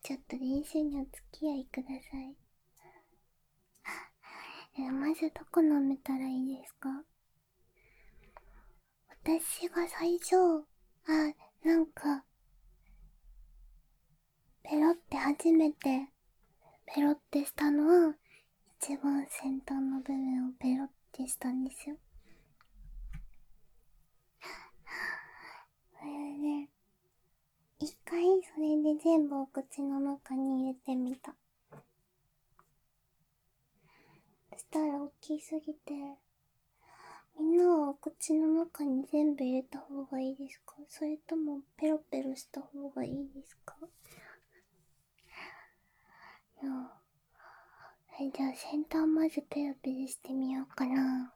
ちょっと練習にお付き合いください。まずどこ舐めたらいいですか？私が最初、なんか、ペロって初めて、ペロってしたのは、一番先端の部分をペロってしたんですよ。それで、一回それで全部お口の中に入れてみた。そしたら大きすぎて、みんなはお口の中に全部入れた方がいいですか？それともペロペロした方がいいですか？じゃあ先端まずペロペロしてみようかな。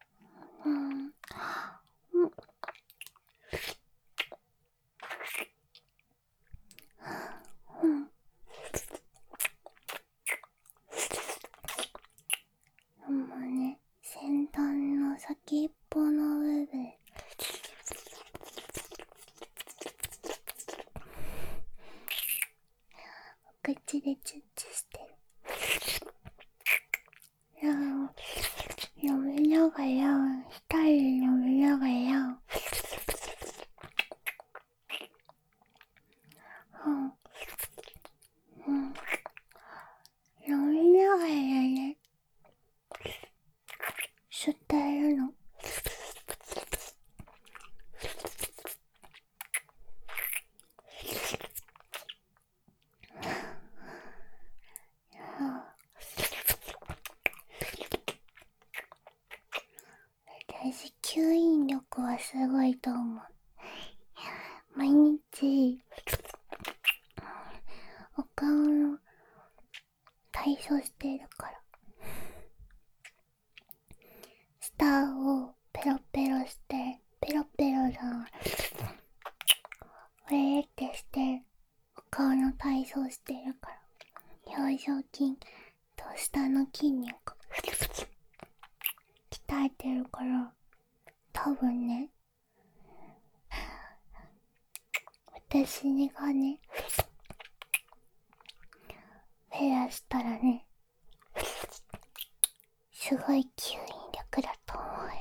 もうね、先端の先っぽの部分。お口でチュッチュしてる。飲みながら、舌で飲みながら、飲みながらね、吸ってるの。私、吸引力はすごいと思う。毎日、お顔の体操してるから。舌をペロペロして、ペロペロだ。ウェーってして、お顔の体操してるから。表情筋と下の筋肉鍛えてるから、多分ね、私がね、フェアしたらね、すごい吸引力だと思うよ。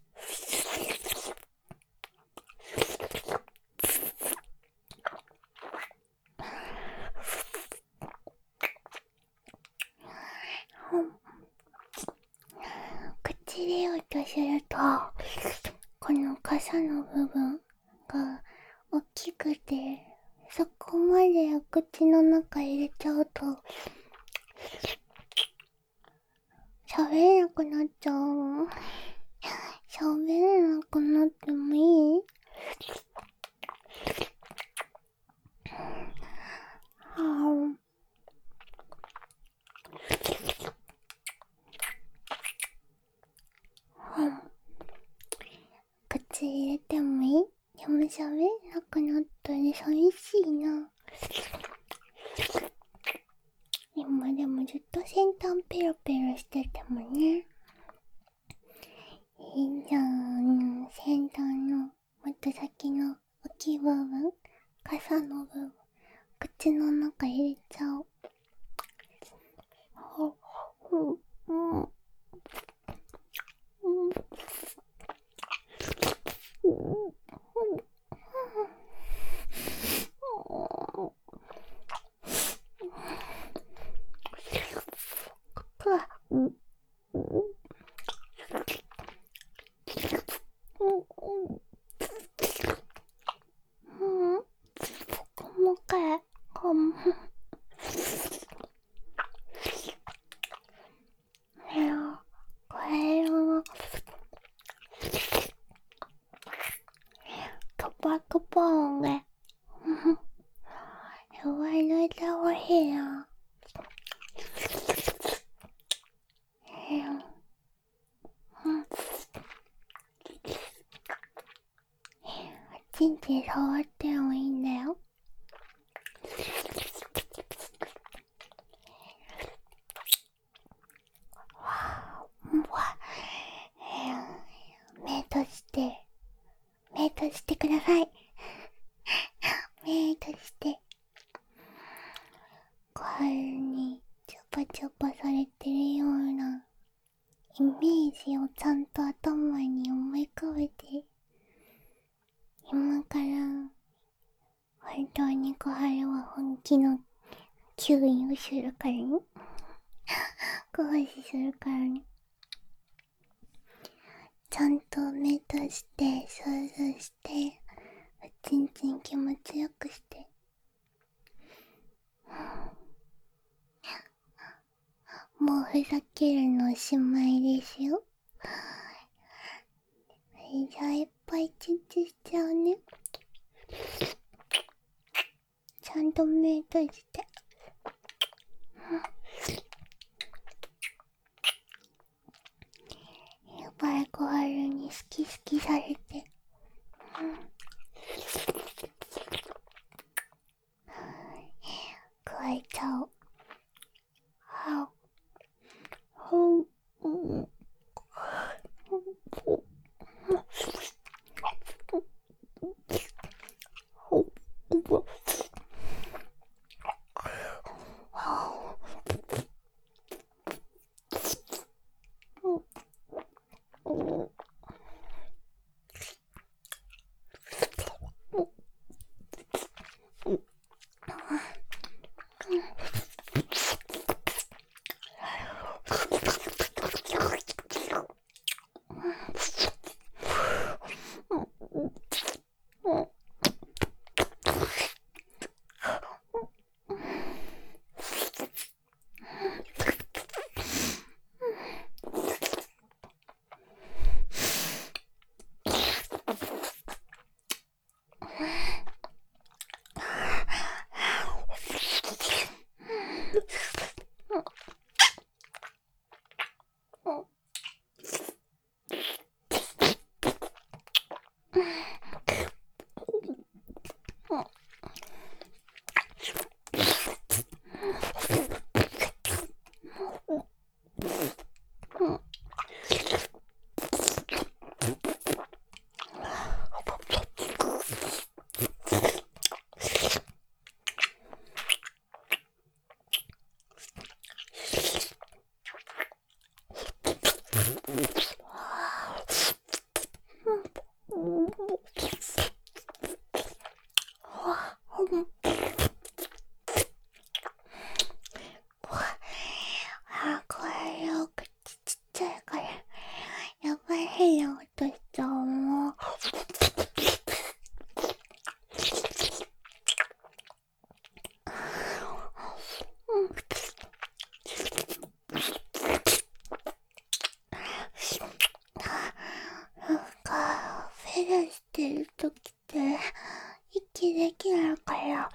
口入れようとすると、この傘の部分が大きくて、そこまでお口の中入れちゃうと、喋れなくなっちゃう。喋れなくなってもいい？口入れてもいい？でも喋れなくなったら寂しいな。でもずっと先端ペロペロしててもね、いいじゃん。先端のもっと先の大きい部分、傘の部分、口の中入れちゃおう。もう一回。これをトパクポーンで弱い抜いてほしいな。ちんちん触ってもいいんだよ。目閉じてください。目閉じて。 小春にチュパチュパされてるようなイメージをちゃんと頭に思い浮かべて、今から本当に小春は本気の吸引をするからね。小橋するからね。ちゃんと目閉じて想像して、おちんちん気持ちよくして。もうふざけるのおしまいですよ。じゃあいっぱいチンチンしちゃうね。ちゃんと目閉じて。やばい、小春に好き好きされて。加えちゃおう。これよ、口ちっちゃいからやばい、変な音しちゃう。もうなんかフェラしてるときって息できないから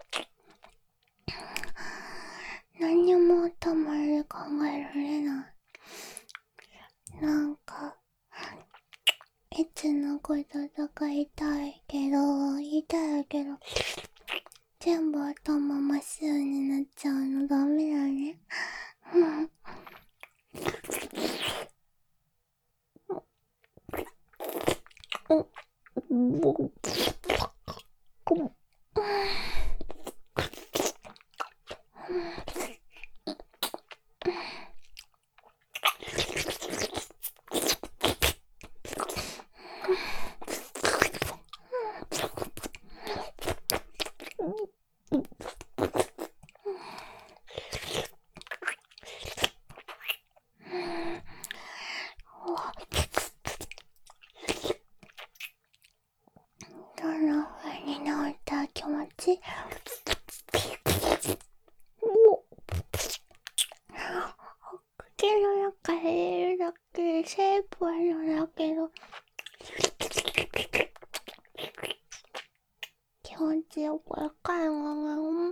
何も頭で考えられない。なんかいつのこととか言いたいけど全部頭真っ白になっちゃうのダメだね。どんな風に治った気持ち？口の中で入れるだけで精一杯なんだけど気持ちよくわかるわな。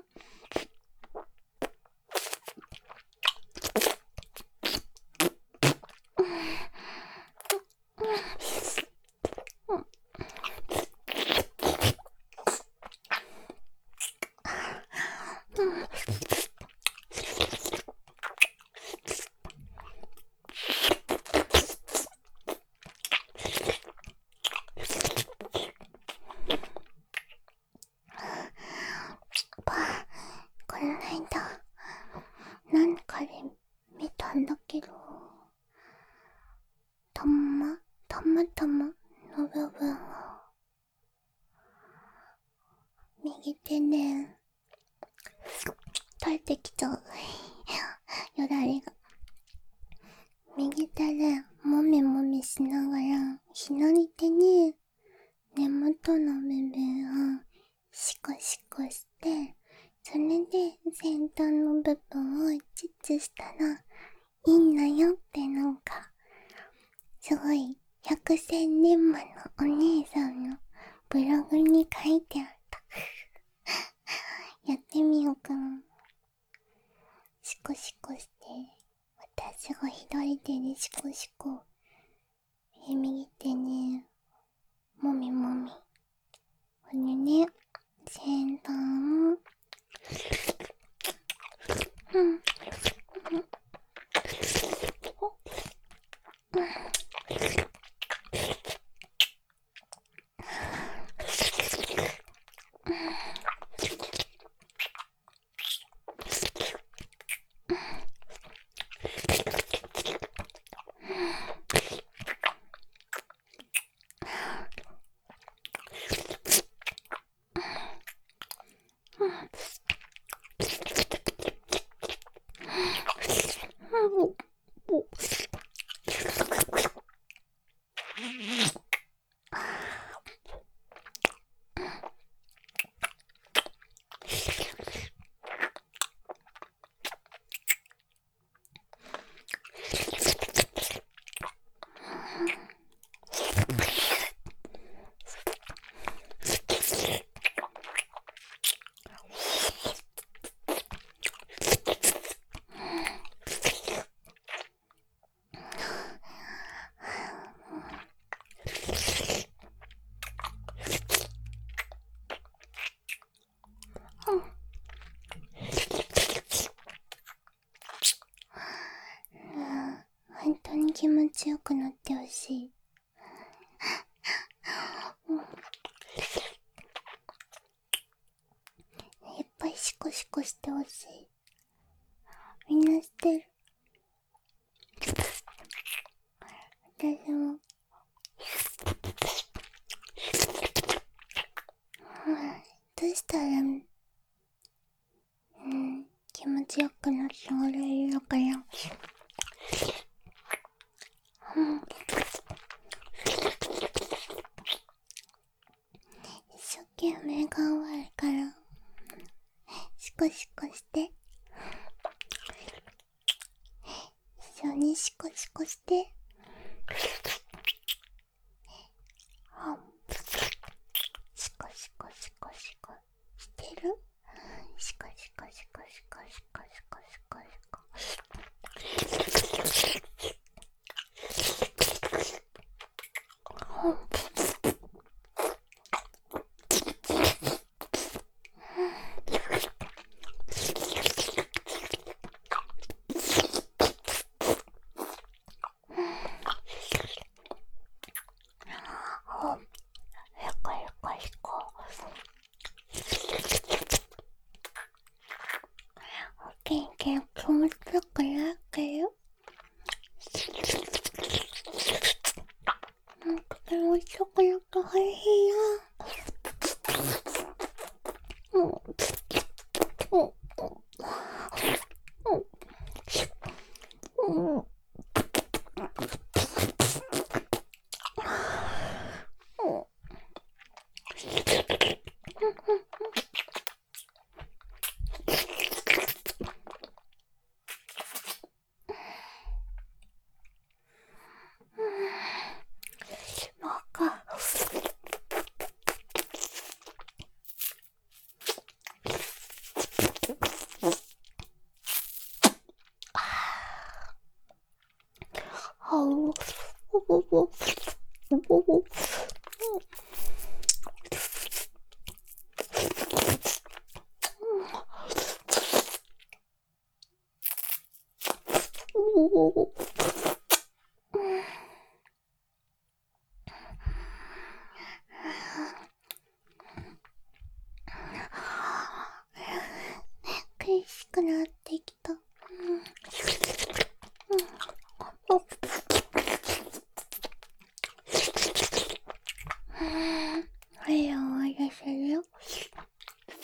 右手ね、垂れてきちゃう。よだれが。右手でもみもみしながら、左手に根元の部分をシコシコして、それで先端の部分をチッチしたらいいんだよってなんか、すごい百戦錬磨のお姉さんのブログに書いてあった。やってみようかな。シコシコして、私が左手でシコシコ、右手ね、もみもみ。これね、先端を、本当に気持ちよくなってほしい。いっぱいシコシコしてほしい。みんな知ってる？私も。どうしたら、気持ちよくなってもらえるのかな。一生懸命頑張るから、シコシコして。一緒にシコシコして。シコシコシコシコしてる？シコシコシコシコシコシコシコシコ。元気な気持ちだからよ。気持ちよくなってほしいよ。苦しくなってきた。はい、終わらせるよ。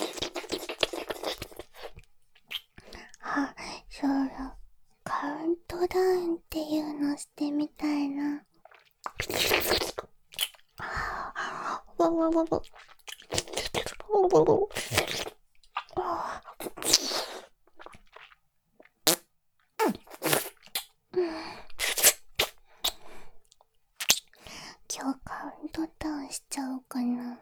今日カウントダウンしちゃおうかな。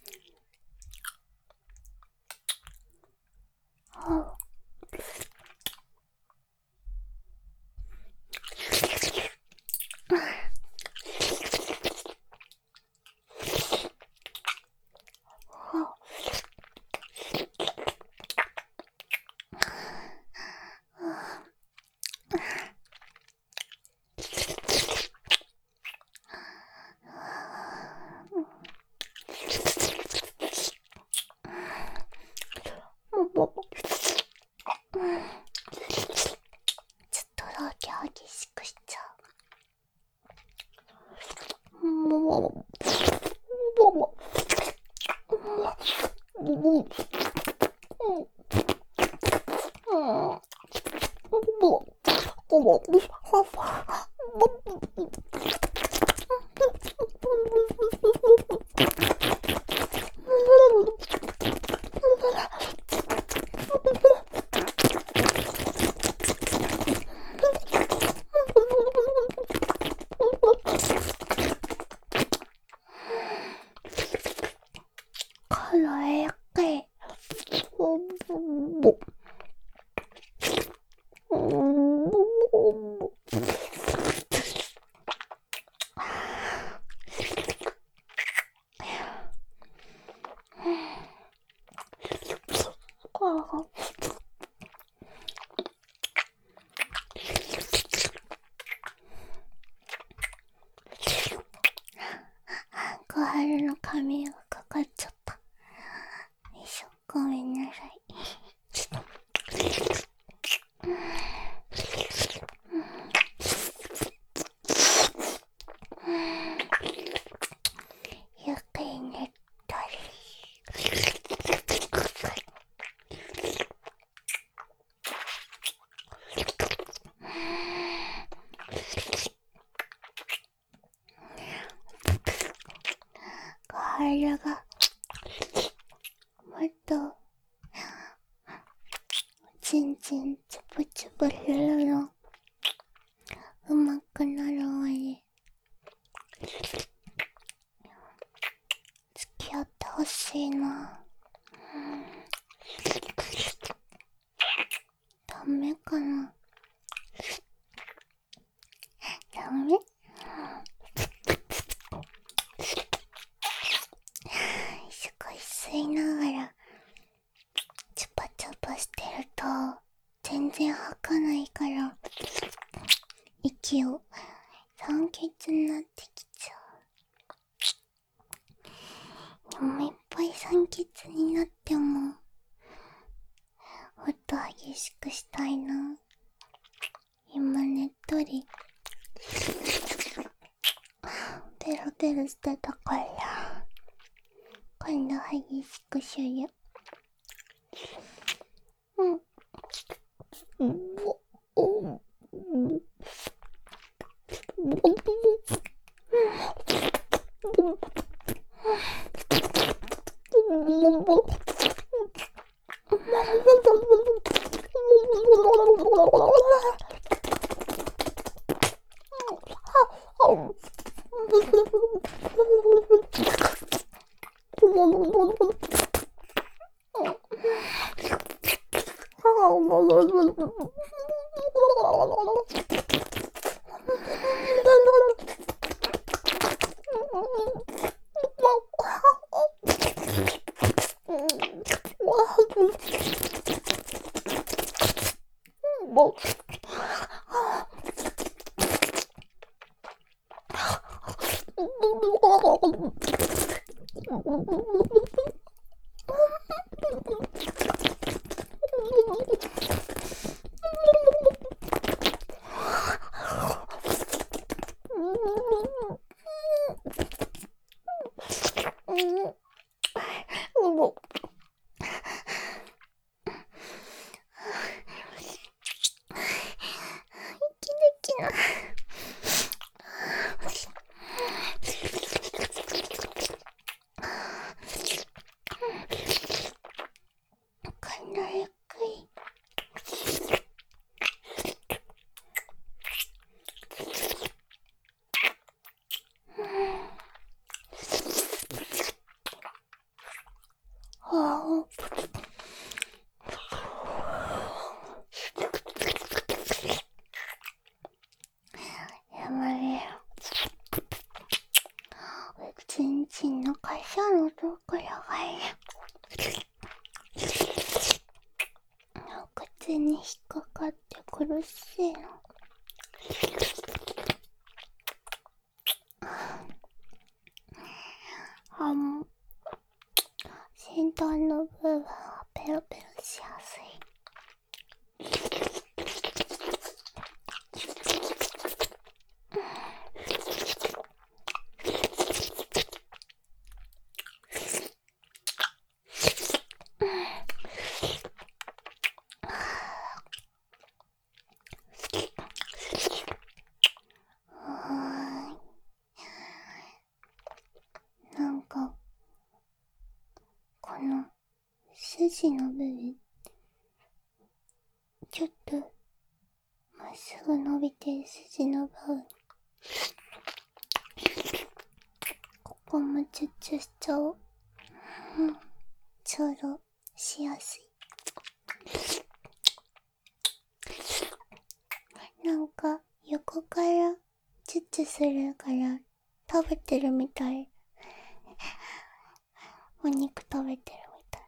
ちょっとだけ激しくしちゃう。辛いかい。小春の髪がかかっちゃった。よいしょ、ごめんなさい。ゆっくりねっとり。小春がもっとチンチンチュプチュプするのうまくなるまで付き合ってほしいな。ダメかな。ダメ？すごい吸いながらチュパチュパしてると全然吐かないから息を酸欠になってきちゃう。でもいっぱい酸欠になってももっと激しくしたいな。今ねっとりデロデロしてたから今度激しくしよう。 口に引っかかって苦しいの。先端の部分はペロペロしやすい。なんかこの筋の部分ちょっとまっすぐ伸びてる筋の部分、ここもチュッチュしちゃおう。ちょうどしやすい。なんか横からチュッチュするから食べてるみたい。お肉食べてるみたい。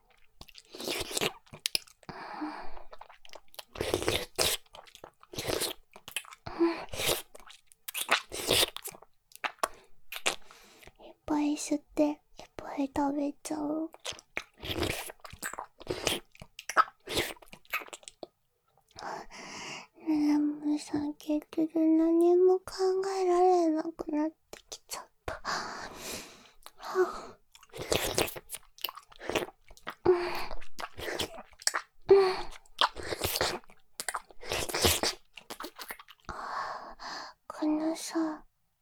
いっぱい吸っていっぱい食べちゃう。眠さけてる。何も考えられなくなってきちゃった。このさ、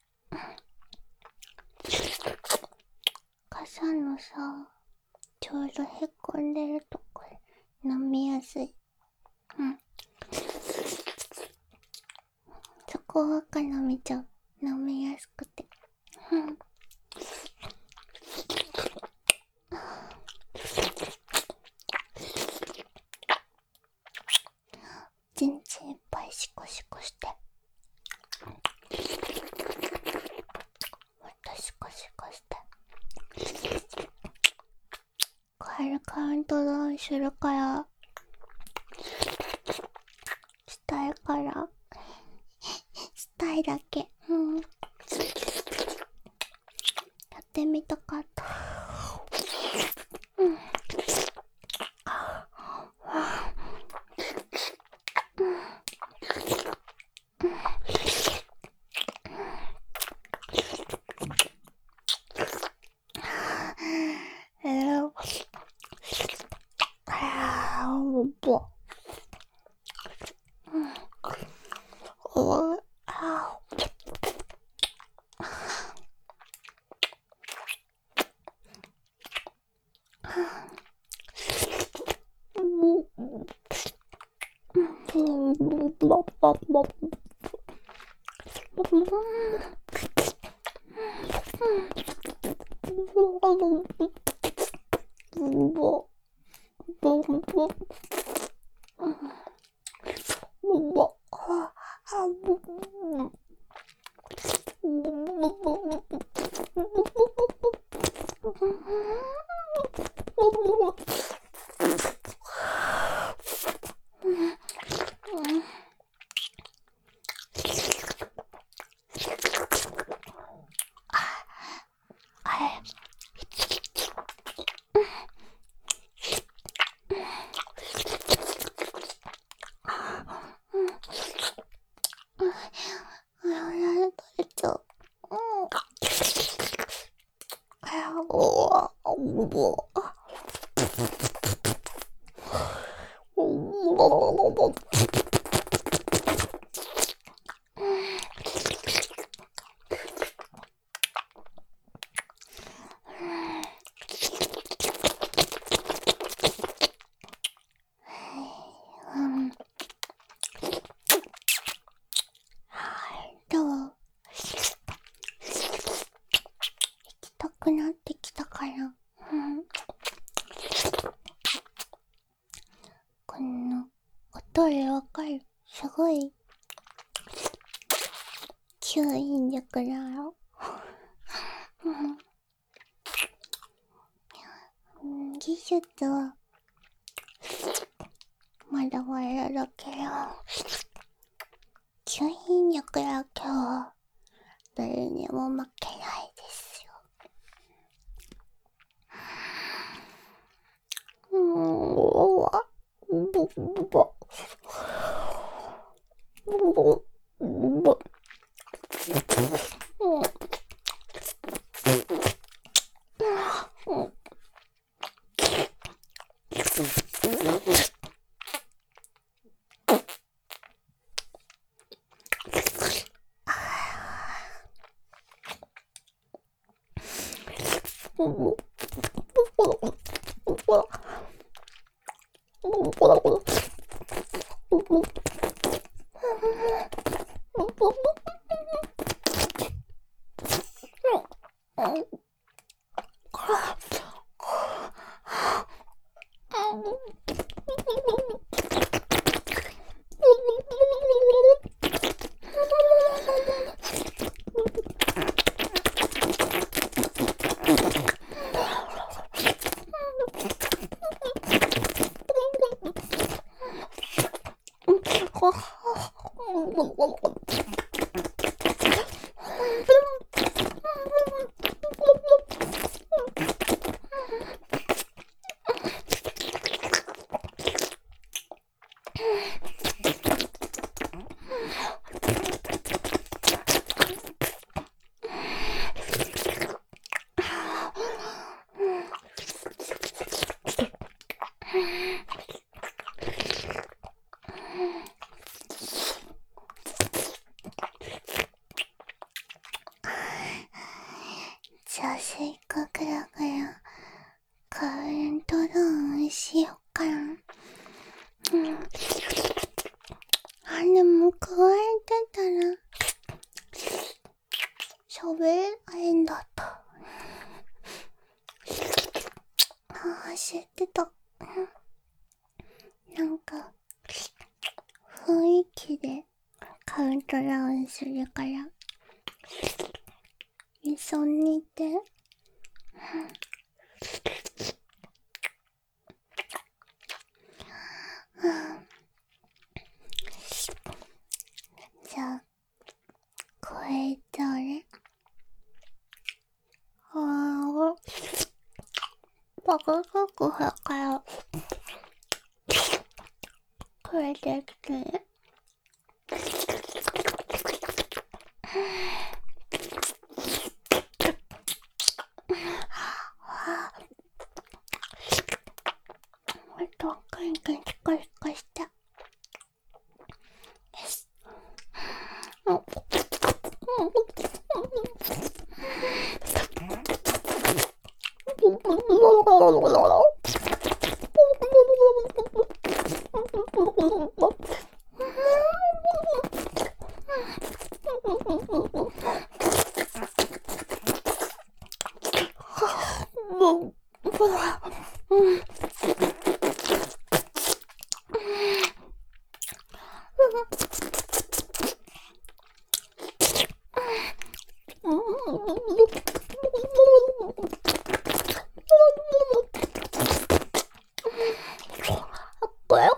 傘のさ、ちょうどへこんでるとこ飲みやすい。そこばっか飲めちゃう。飲みやすくて。一日いっぱいシコシコして。またシコシコして。帰るカウントダウンするからしたいからしたいだけ。やってみたかった。痛くなってきたから、この音でわかる。すごい吸引力だよ。技術はまだまだらだけど、吸引力だけは誰にも負けないですよ。じゃあせっかくだからカウントダウンしよっかな。でも加えてたら喋れないんだった。知ってた。なんか雰囲気でカウントダウンするから一緒にいて。じゃあこれどれ？バカバカだからこれできてね。あとクンクンチコチコした。よし。これ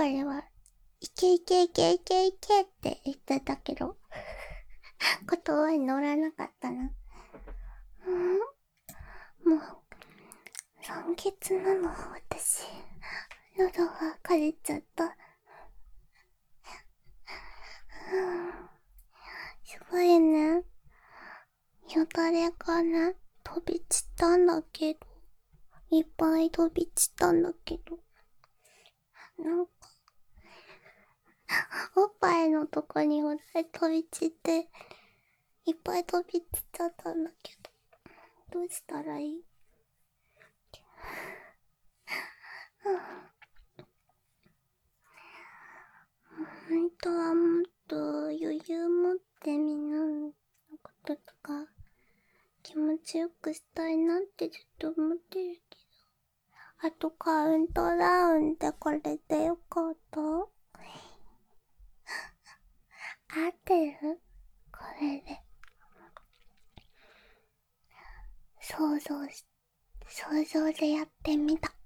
ではいけいけいけいけいけって言ってたけど、言葉に乗らなかったな。もう、酸欠なの、私。喉が枯れちゃった。すごいね。よだれがね、飛び散ったんだけど。いっぱい飛び散ったんだけど。なんか、おっぱいのとこによだれ飛び散って、いっぱい飛び散っちゃったんだけど。どうしたらいい？本当はもっと余裕持ってみんなのこととか気持ちよくしたいなってずっと思ってるけど、あとカウントダウンってこれでよかった？合ってる？これで想像でやってみた。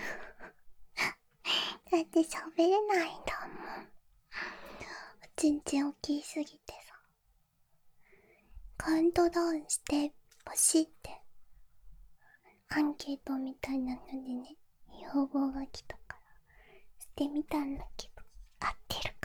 だって喋れないんだもん。おちんちん大きすぎてさ、カウントダウンしてほしいってアンケートみたいなのでね、要望が来たからしてみたんだけど、合ってる。